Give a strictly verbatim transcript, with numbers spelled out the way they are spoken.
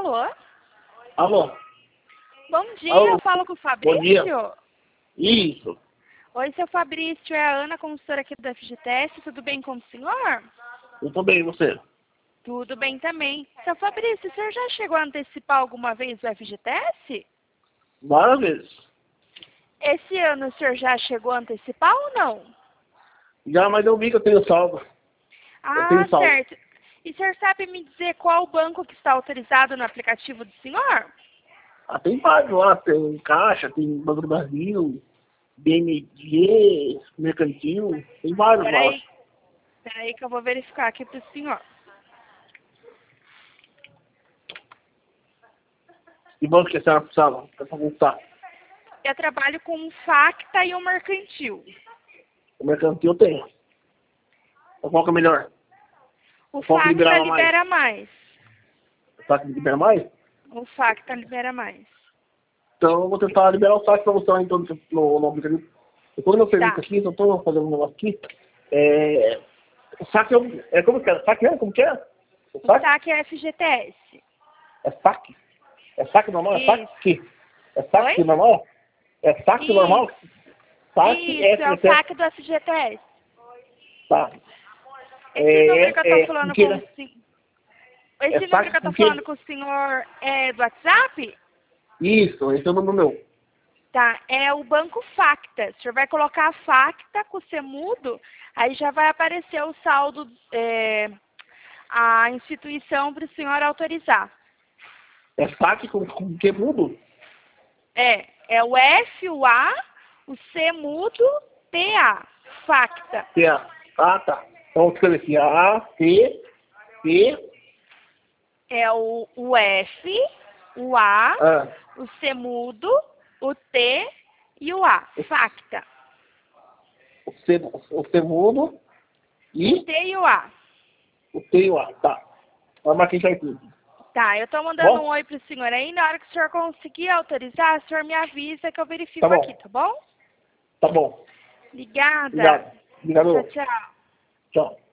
Alô? Alô? Bom dia, Alô? eu falo com o Bom dia. Fabrício. Isso. Oi, seu Fabrício, é a Ana, consultora aqui do F G T S, tudo bem com o senhor? Eu tô bem, e você? Tudo bem também. Seu Fabrício, o senhor já chegou a antecipar alguma vez o F G T S? Várias vezes. Esse ano o senhor já chegou a antecipar ou não? Já, mas eu vi que eu tenho saldo. Eu Ah, tenho saldo. certo. E o senhor sabe me dizer qual banco que está autorizado no aplicativo do senhor? Ah, tem vários lá. Tem Caixa, tem Banco do Brasil, B M G, Mercantil. Tem vários lá. Peraí, peraí que eu vou verificar aqui para o senhor. Que banco que a senhora precisava? Pra consultar. Eu trabalho com o Facta e o Mercantil. O Mercantil eu tenho. Então, qual que é melhor? O Qual que Facta liberava mais? libera mais. O saque libera mais? O Facta libera mais. Então eu vou tentar liberar o saque pra você lá então no, no aplicativo. Eu tô no meu serviço Tá. aqui, eu tô fazendo um negócio aqui. É... O saque é, um- é como que é? Saque é? Como que é? O O saque? saque é F G T S. É saque? É saque normal? É Isso. saque? É saque Oi? normal? É saque normal? Isso. Saque Isso, é o F T S. saque do F G T S. Tá. Esse número que eu É, tô é, com falando que, com né? o senhor... É Esse número saque que eu com tô que? falando com o senhor é do WhatsApp? Isso, esse é o número meu. Tá, é o banco Facta. O senhor vai colocar a Facta com o Semudo, aí já vai aparecer o saldo, é, a instituição para o senhor autorizar. É saque com, com que mudo? É, é o F, o A, o C mudo, T A, Facta. Que é, ah, tá. Então escreve aqui, A, T, P, É o, o F, o A, ah, o C mudo, o T e o A, Facta. o, C, o segundo O e T e o A. o T e o A. Tá. Vai marcar isso aí tudo. Tá, eu tô mandando um Bom? oi pro senhor aí, na hora que o senhor conseguir autorizar, o senhor me avisa que eu verifico Tá bom. aqui, tá bom? Tá bom. Obrigada. Obrigado. Obrigado. Tchau, tchau. Tchau.